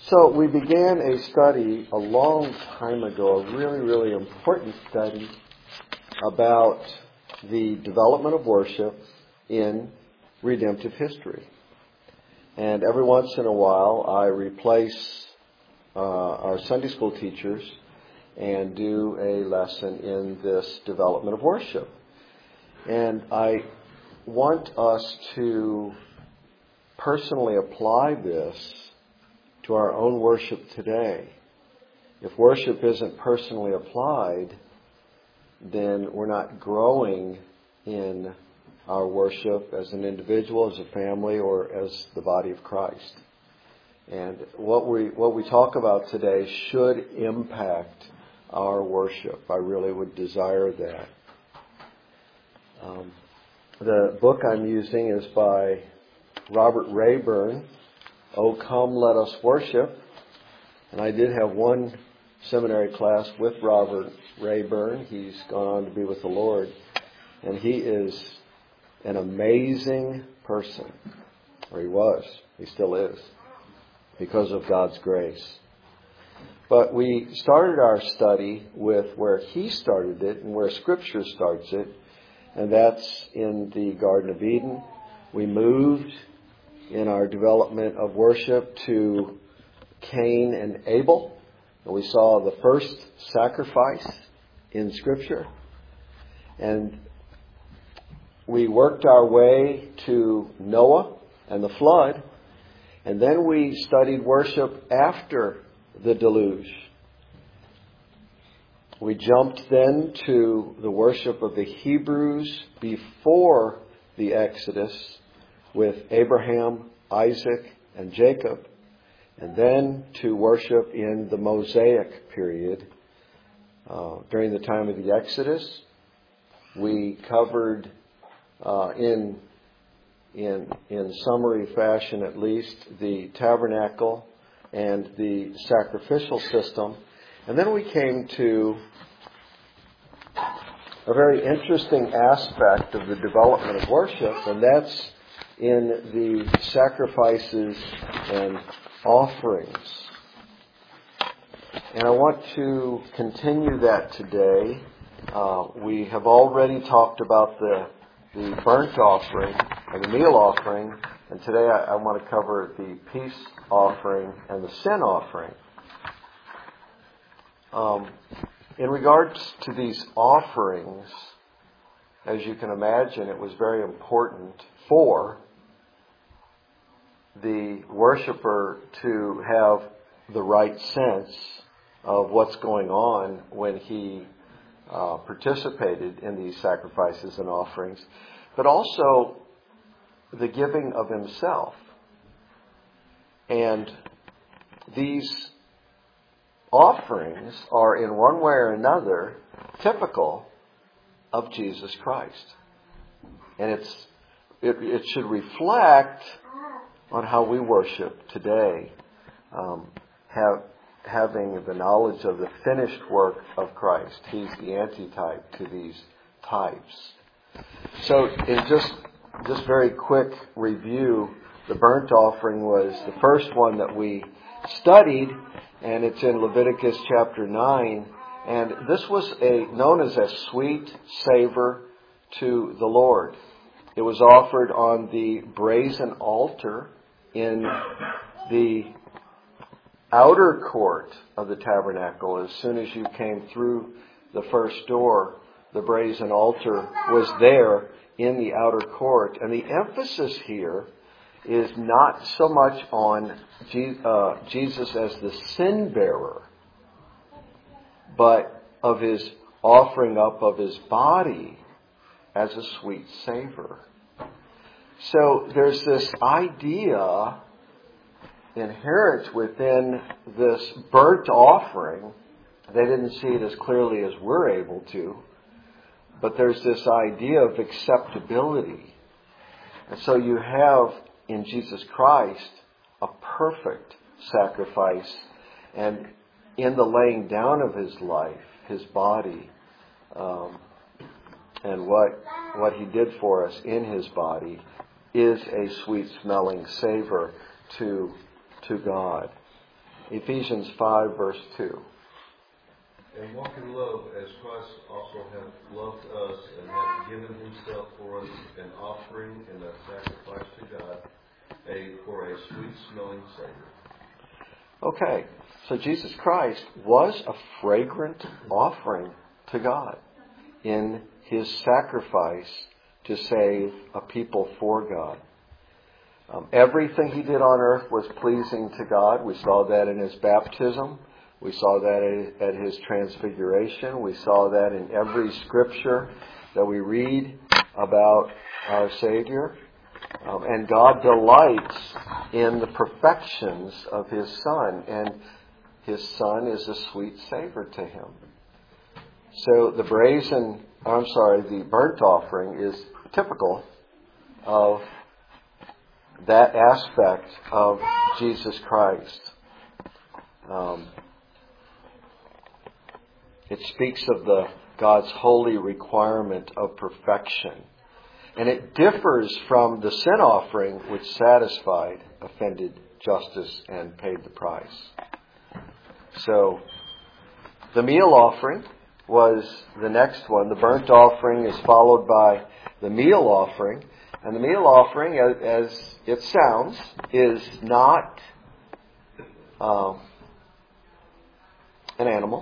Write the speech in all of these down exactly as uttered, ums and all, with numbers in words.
So we began a study a long time ago, a really, really important study about the development of worship in redemptive history. And every once in a while I replace uh, our Sunday school teachers and do a lesson in this development of worship. And I want us to personally apply this to our own worship today. If worship isn't personally applied, then we're not growing in our worship as an individual, as a family, or as the body of Christ. And what we what we talk about today should impact our worship. I really would desire that. Um, the book I'm using is by Robert Rayburn, "Oh Come, Let Us Worship." And I did have one seminary class with Robert Rayburn. He's gone on to be with the Lord. And he is an amazing person. Or he was. He still is. Because of God's grace. But we started our study with where he started it and where Scripture starts it. And that's in the Garden of Eden. We moved in our development of worship to Cain and Abel. And we saw the first sacrifice in Scripture. And we worked our way to Noah and the flood. And then we studied worship after the deluge. We jumped then to the worship of the Hebrews before the Exodus with Abraham, Isaac, and Jacob. And then to worship in the Mosaic period. Uh, during the time of the Exodus, we covered uh, in, in, in summary fashion at least the tabernacle and the sacrificial system. And then we came to a very interesting aspect of the development of worship, and that's in the sacrifices and offerings. And I want to continue that today. Uh, we have already talked about the, the burnt offering and the meal offering, and today I, I want to cover the peace offering and the sin offering. Um, in regards to these offerings, as you can imagine, it was very important for the worshiper to have the right sense of what's going on when he uh, participated in these sacrifices and offerings, but also the giving of himself. And these offerings are in one way or another typical of Jesus Christ. And it's it, it should reflect on how we worship today, um, have, having the knowledge of the finished work of Christ. He's the antitype to these types. So in just just very quick review, the burnt offering was the first one that we studied, and it's in Leviticus chapter nine. And this was a known as a sweet savor to the Lord. It was offered on the brazen altar in the outer court of the tabernacle. As soon as you came through the first door, the brazen altar was there in the outer court. And the emphasis here is not so much on Jesus as the sin bearer, but of his offering up of his body as a sweet savor. So there's this idea inherent within this burnt offering. They didn't see it as clearly as we're able to, but there's this idea of acceptability. And so you have in Jesus Christ a perfect sacrifice, and in the laying down of his life, his body, um, and what what he did for us in his body is a sweet smelling savor to to God. Ephesians five, verse two. And walk in love as Christ also hath loved us and hath given himself for us an offering and a sacrifice to God, a for a sweet-smelling Savior. Okay, so Jesus Christ was a fragrant offering to God in his sacrifice to save a people for God. Um, everything he did on earth was pleasing to God. We saw that in his baptism. We saw that at his transfiguration. We saw that in every scripture that we read about our Savior. Um, and God delights in the perfections of his Son. And his Son is a sweet savor to him. So the brazen, I'm sorry, the burnt offering is typical of that aspect of Jesus Christ. Um, it speaks of the God's holy requirement of perfection. And it differs from the sin offering which satisfied, offended justice, and paid the price. So, the meal offering was the next one. The burnt offering is followed by the meal offering. And the meal offering, as it sounds, is not um, an animal.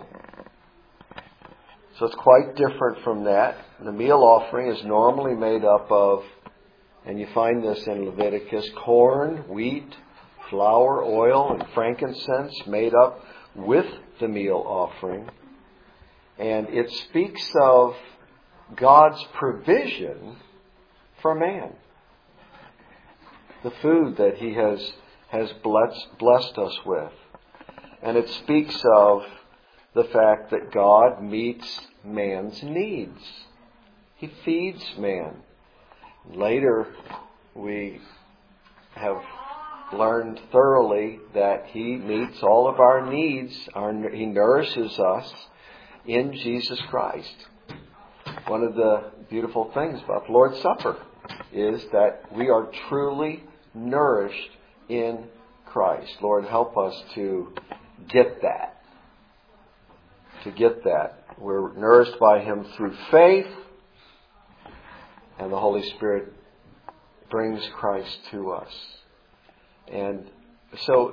So it's quite different from that. The meal offering is normally made up of, and you find this in Leviticus, corn, wheat, flour, oil, and frankincense made up with the meal offering. And it speaks of God's provision for man. The food that he has, has blessed, blessed us with. And it speaks of the fact that God meets man's needs. He feeds man. Later, we have learned thoroughly that he meets all of our needs. Our, he nourishes us in Jesus Christ. One of the beautiful things about the Lord's Supper is that we are truly nourished in Christ. Lord, help us to get that. To get that. We're nourished by him through faith, and the Holy Spirit brings Christ to us. And so,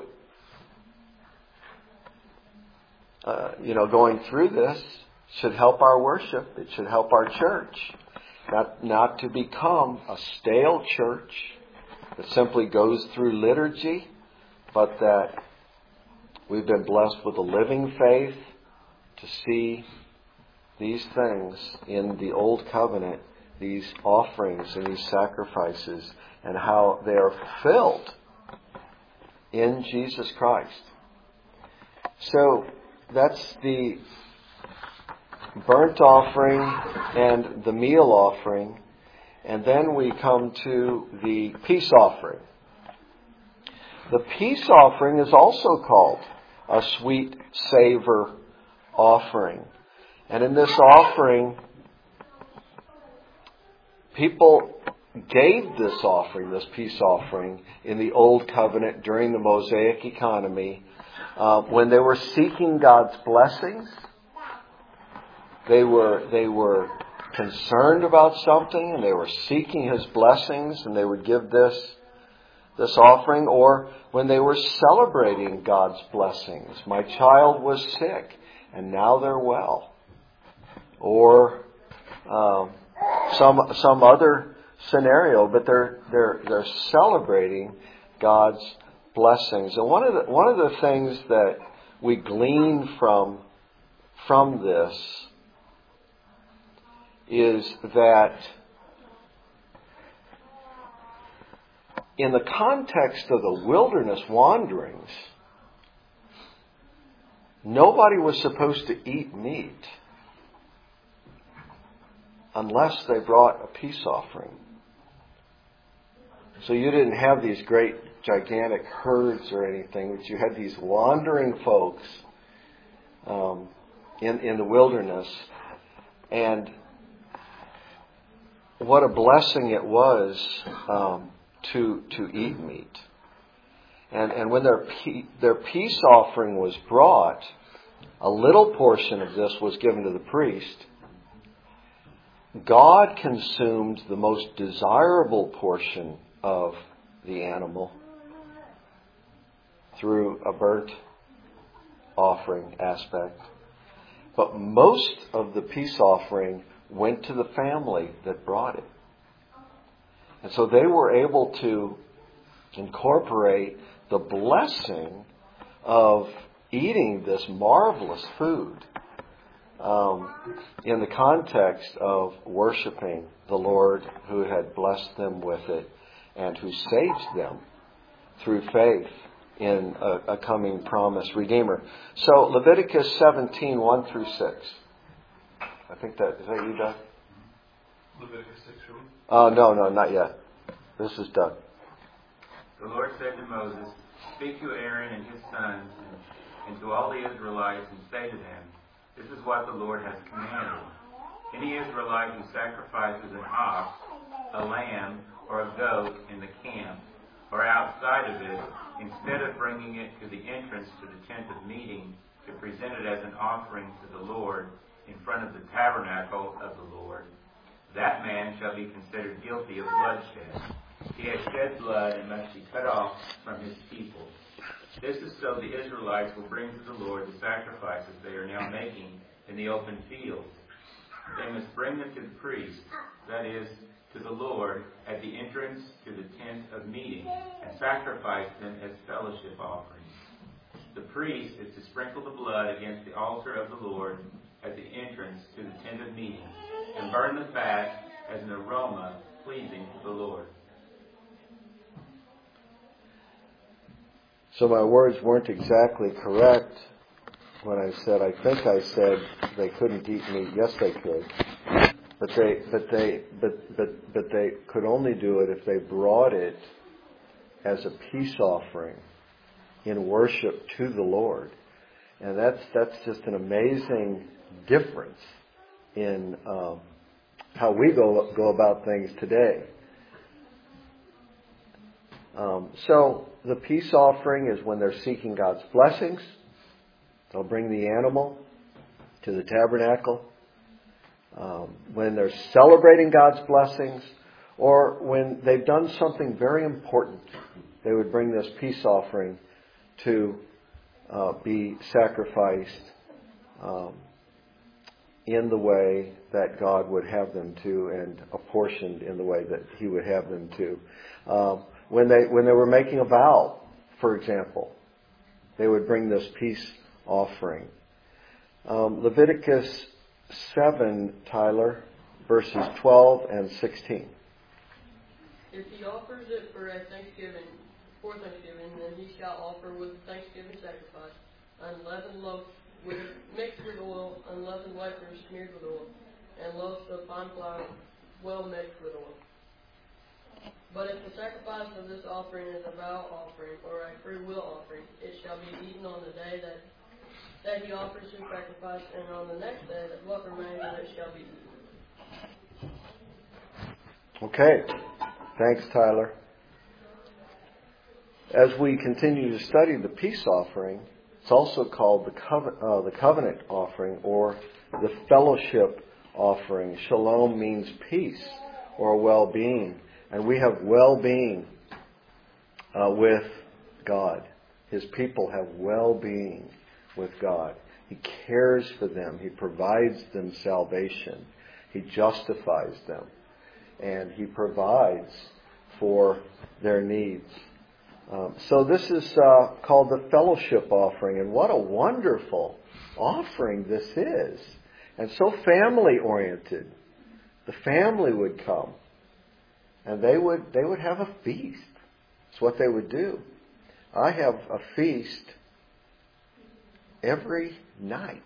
uh, you know, going through this should help our worship. It should help our church. Not, not to become a stale church that simply goes through liturgy, but that we've been blessed with a living faith to see these things in the Old Covenant, these offerings and these sacrifices, and how they are fulfilled in Jesus Christ. So that's the burnt offering and the meal offering. And then we come to the peace offering. The peace offering is also called a sweet savor offering. And in this offering, people gave this offering, this peace offering, in the Old Covenant during the Mosaic economy uh, when they were seeking God's blessings. They were they were concerned about something and they were seeking his blessings, and they would give this this offering. Or when they were celebrating God's blessings. My child was sick and now they're well. Or um, some some other scenario, but they're they're they're celebrating God's blessings. And one of the one of the things that we glean from from this is that in the context of the wilderness wanderings, nobody was supposed to eat meat unless they brought a peace offering. So you didn't have these great, gigantic herds or anything, but you had these wandering folks um, in, in the wilderness. And what a blessing it was um, to to eat meat. And, and when their, their peace offering was brought, a little portion of this was given to the priest. God consumed the most desirable portion of the animal through a burnt offering aspect. But most of the peace offering went to the family that brought it. And so they were able to incorporate the blessing of eating this marvelous food um, in the context of worshiping the Lord who had blessed them with it and who saved them through faith in a, a coming promised Redeemer. So Leviticus seventeen, one through six. I think that, is that you, Doug? Leviticus six, for me? Oh, no, no, not yet. This is Doug. The Lord said to Moses, "Speak to Aaron and his sons and, and to all the Israelites and say to them, this is what the Lord has commanded. Any Israelite who sacrifices an ox, a lamb, or a goat in the camp, or outside of it, instead of bringing it to the entrance to the tent of meeting to present it as an offering to the Lord in front of the tabernacle of the Lord, that man shall be considered guilty of bloodshed. He has shed blood and must be cut off from his people. This is so the Israelites will bring to the Lord the sacrifices they are now making in the open field. They must bring them to the priest, that is, to the Lord, at the entrance to the tent of meeting, and sacrifice them as fellowship offerings. The priest is to sprinkle the blood against the altar of the Lord at the entrance to the tent of meeting, and burn the fat as an aroma pleasing to the Lord." So my words weren't exactly correct when I said, I think I said they couldn't eat meat. Yes, they could. But they, but they, but, but, but they could only do it if they brought it as a peace offering in worship to the Lord. And that's, that's just an amazing difference in um, how we go, go about things today. Um, so the peace offering is when they're seeking God's blessings. They'll bring the animal to the tabernacle. Um, when they're celebrating God's blessings, or when they've done something very important, they would bring this peace offering to uh, be sacrificed um, in the way that God would have them to, and apportioned in the way that He would have them to. Um, when they when they were making a vow, for example, they would bring this peace offering. Um, Leviticus seven, Tyler, verses twelve and sixteen. If he offers it for a Thanksgiving, for Thanksgiving, then he shall offer with Thanksgiving sacrifice unleavened loaf with, mixed with oil, unleavened wafers smeared with oil, and loaves of fine flour well mixed with oil. But if the sacrifice of this offering is a vow offering or a free will offering, it shall be eaten on the day that that he offers his sacrifice, and on the next day that what remains of it shall be eaten. Okay. Thanks, Tyler. As we continue to study the peace offering, it's also called the covenant, uh, the covenant offering, or the fellowship offering. Shalom means peace or well-being. And we have well-being uh, with God. His people have well-being with God. He cares for them. He provides them salvation. He justifies them. And He provides for their needs. Um, so this is uh, called the fellowship offering. And what a wonderful offering this is. And so family-oriented. The family would come. And they would they would have a feast. It's what they would do. I have a feast every night.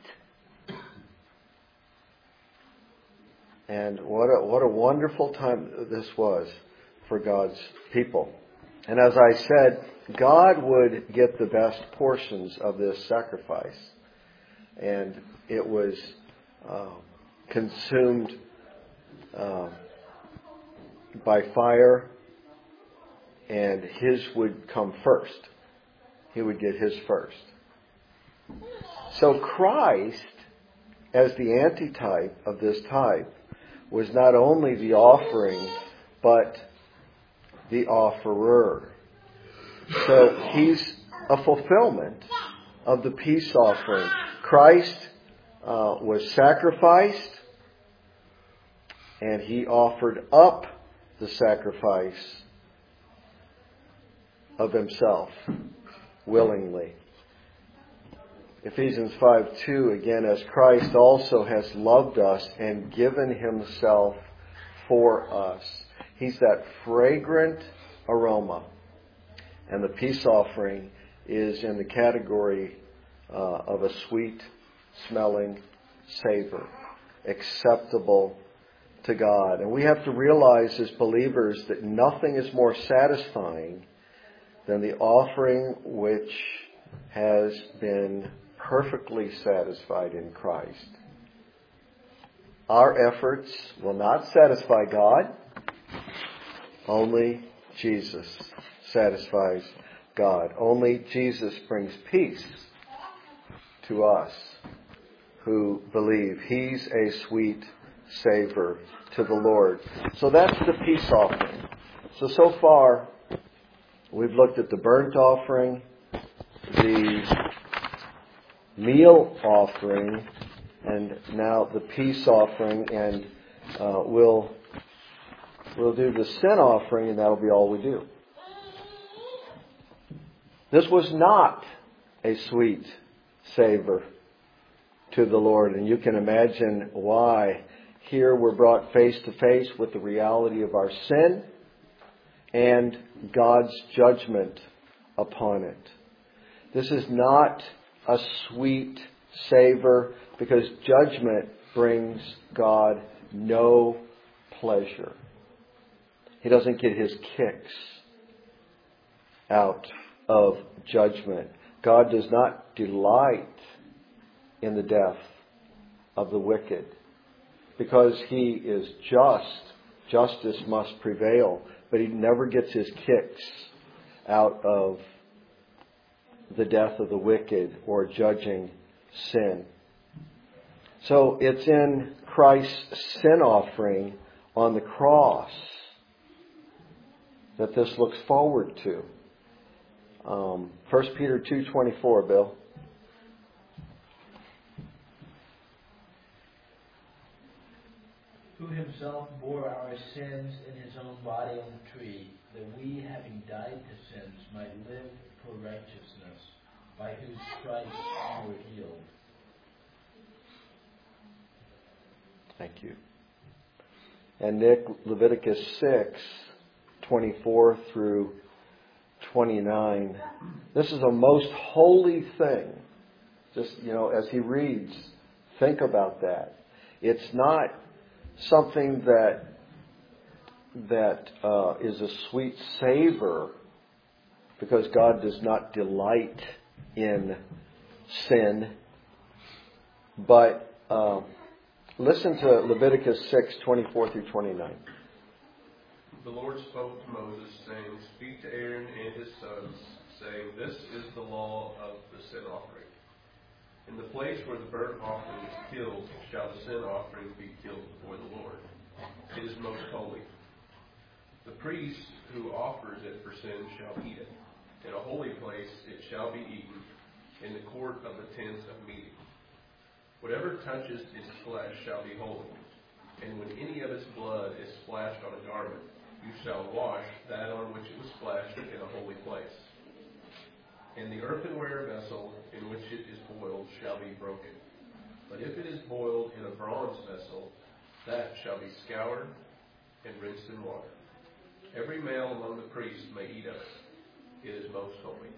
And what a what a wonderful time this was for God's people. And as I said, God would get the best portions of this sacrifice. And it was uh, consumed uh, by fire, and His would come first. he would get his first. So Christ, as the antitype of this type, was not only the offering, but the offerer. So he's a fulfillment of the peace offering. Christ uh, was sacrificed, and he offered up the sacrifice of himself willingly. Ephesians five two, again, as Christ also has loved us and given himself for us. He's that fragrant aroma. And the peace offering is in the category uh, of a sweet smelling savor, acceptable to God. And we have to realize as believers that nothing is more satisfying than the offering which has been perfectly satisfied in Christ. Our efforts will not satisfy God. Only Jesus satisfies God. Only Jesus brings peace to us who believe. He's a sweet savor to the Lord. So that's the peace offering. So, so far, we've looked at the burnt offering, the meal offering, and now the peace offering, and uh, we'll we'll do the sin offering, and that'll be all we do. This was not a sweet savor to the Lord, and you can imagine why. Here we're brought face to face with the reality of our sin and God's judgment upon it. This is not a sweet savor because judgment brings God no pleasure. He doesn't get his kicks out of judgment. God does not delight in the death of the wicked because he is just. Justice must prevail, but he never gets his kicks out of the death of the wicked or judging sin. So it's in Christ's sin offering on the cross that this looks forward to. Um, First Peter two twenty-four, Bill. Who himself bore our sins in his own body on the tree, that we, having died to sins, might live for righteousness, by whose stripes you were healed. Thank you. And Nick, Leviticus six twenty-four through twenty-nine. This is a most holy thing. Just, you know, as he reads, think about that. It's not something that that uh, is a sweet savor because God does not delight in sin. But uh, listen to Leviticus six twenty-four through twenty-nine. The Lord spoke to Moses, saying, "Speak to Aaron and his sons, saying, This is the law of the sin offering. In the place where the burnt offering is killed, shall the sin offering be killed before the Lord. It is most holy. The priest who offers it for sin shall eat it. In a holy place it shall be eaten, in the court of the tent of meeting. Whatever touches its flesh shall be holy, and when any of its blood is splashed on a garment, you shall wash that on which it was splashed in a holy place. And the earthenware vessel in which it is boiled shall be broken. But if it is boiled in a bronze vessel, that shall be scoured and rinsed in water. Every male among the priests may eat of it. It is most holy."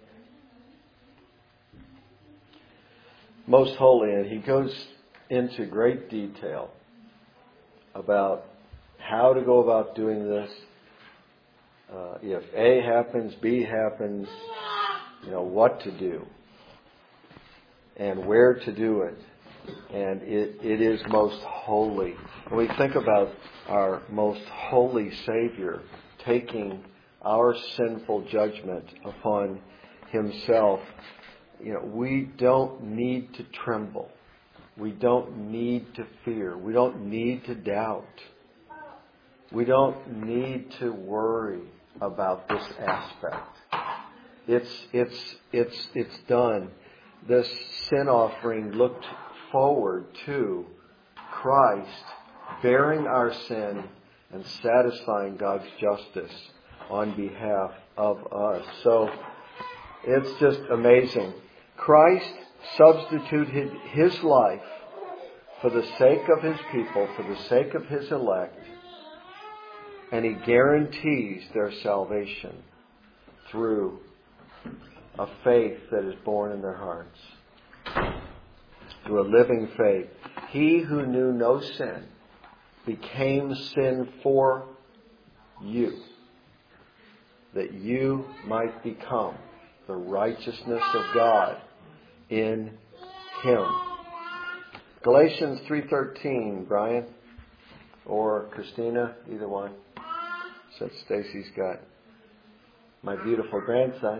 Most holy, and he goes into great detail about how to go about doing this. Uh, if A happens, B happens, you know, what to do and where to do it. And it, it is most holy. When we think about our most holy Savior taking our sinful judgment upon himself, you know, we don't need to tremble. We don't need to fear. We don't need to doubt. We don't need to worry about this aspect. It's it's it's it's done. This sin offering looked forward to Christ bearing our sin and satisfying God's justice on behalf of us. So it's just amazing. Christ substituted his life for the sake of his people, for the sake of his elect, and he guarantees their salvation through a faith that is born in their hearts, through a living faith. He who knew no sin became sin for you, that you might become the righteousness of God in him. Galatians three thirteen, Brian or Christina, either one. So Stacy's got my beautiful grandson.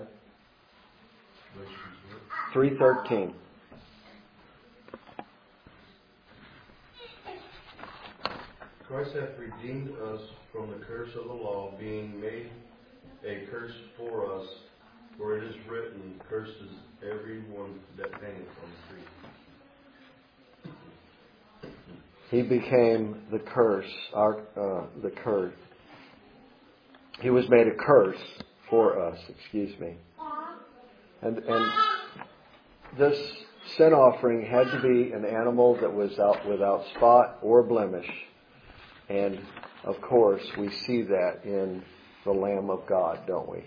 three thirteen. Christ hath redeemed us from the curse of the law, being made a curse for us, for it is written, cursed is every one that hangeth on the tree. He became the curse, our uh, the curse. He was made a curse for us, excuse me. And and this sin offering had to be an animal that was out without spot or blemish. And of course, we see that in the Lamb of God, don't we?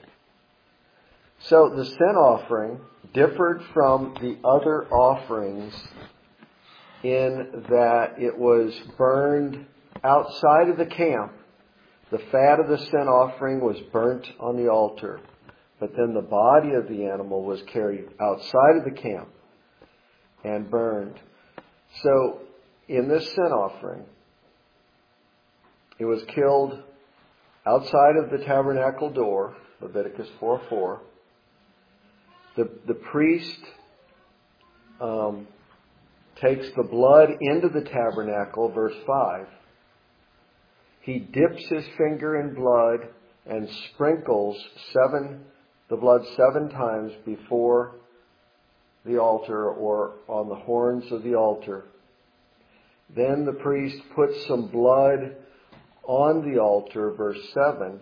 So the sin offering differed from the other offerings in that it was burned outside of the camp. The fat of the sin offering was burnt on the altar, but then the body of the animal was carried outside of the camp and burned. So in this sin offering, it was killed outside of the tabernacle door, Leviticus four four. The, the priest um, takes the blood into the tabernacle, verse five. He dips his finger in blood and sprinkles seven, the blood seven times before the altar or on the horns of the altar. Then the priest puts some blood on the altar, verse seven,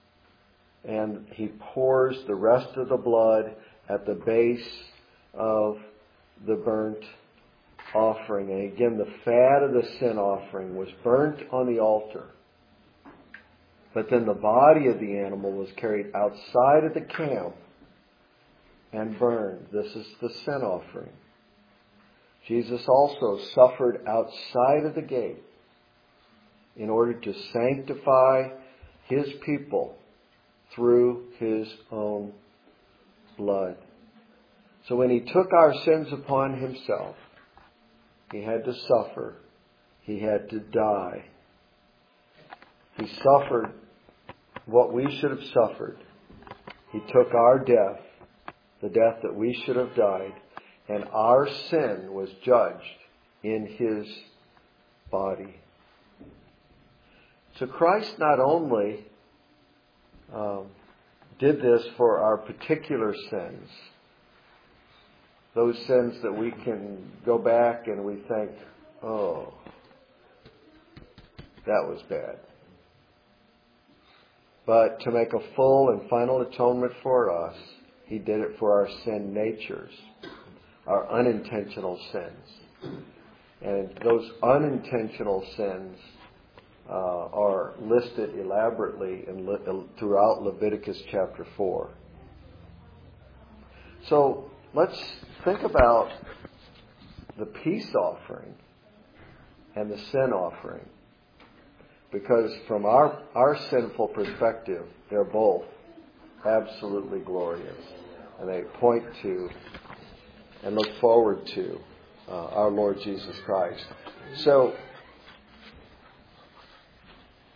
and he pours the rest of the blood at the base of the burnt offering. And again, the fat of the sin offering was burnt on the altar. But then the body of the animal was carried outside of the camp and burned. This is the sin offering. Jesus also suffered outside of the gate in order to sanctify his people through his own blood. So when he took our sins upon himself, he had to suffer. He had to die. He suffered what we should have suffered. He took our death, the death that we should have died, and our sin was judged in his body. So Christ not only um, did this for our particular sins, those sins that we can go back and we think, oh, that was bad. But to make a full and final atonement for us, he did it for our sin natures, our unintentional sins. And those unintentional sins uh, are listed elaborately in Le- throughout Leviticus chapter four. So let's think about the peace offering and the sin offering. Because from our, our sinful perspective, they're both absolutely glorious. And they point to and look forward to uh, our Lord Jesus Christ. So,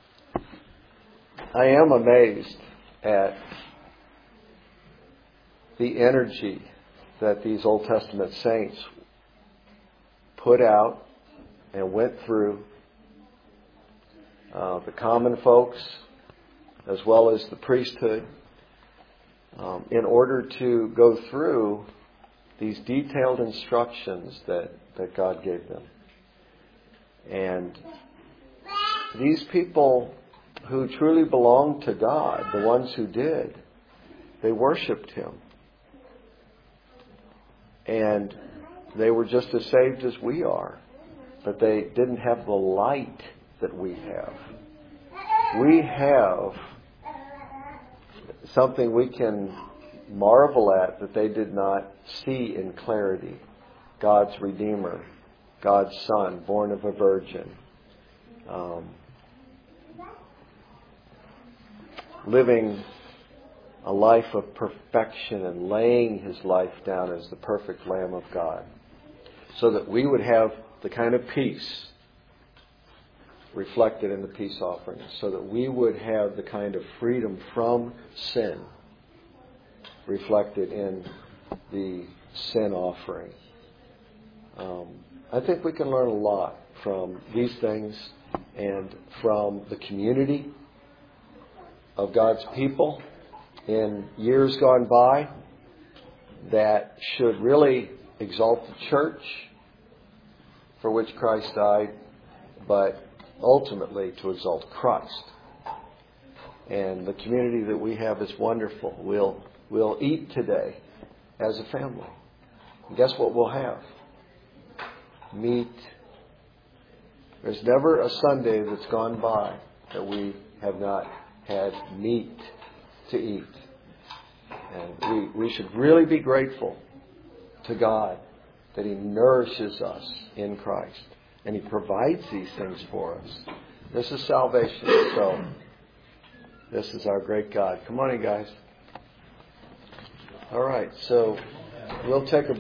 I am amazed at the energy that these Old Testament saints put out and went through, uh, the common folks as well as the priesthood, um, in order to go through these detailed instructions that, that God gave them. And these people who truly belonged to God, the ones who did, they worshipped Him. And they were just as saved as we are. But they didn't have the light that we have. We have something we can marvel at that they did not see in clarity. God's Redeemer, God's Son, born of a virgin, um, living a life of perfection and laying His life down as the perfect Lamb of God, so that we would have the kind of peace reflected in the peace offering, so that we would have the kind of freedom from sin reflected in the sin offering. Um, I think we can learn a lot from these things and from the community of God's people in years gone by that should really exalt the church for which Christ died, but ultimately to exalt Christ. And the community that we have is wonderful. We'll, we'll eat today as a family. And guess what we'll have? Meat. There's never a Sunday that's gone by that we have not had meat to eat. And we, we should really be grateful to God that He nourishes us in Christ. And He provides these things for us. This is salvation. So, this is our great God. Come on in, guys. All right, so we'll take a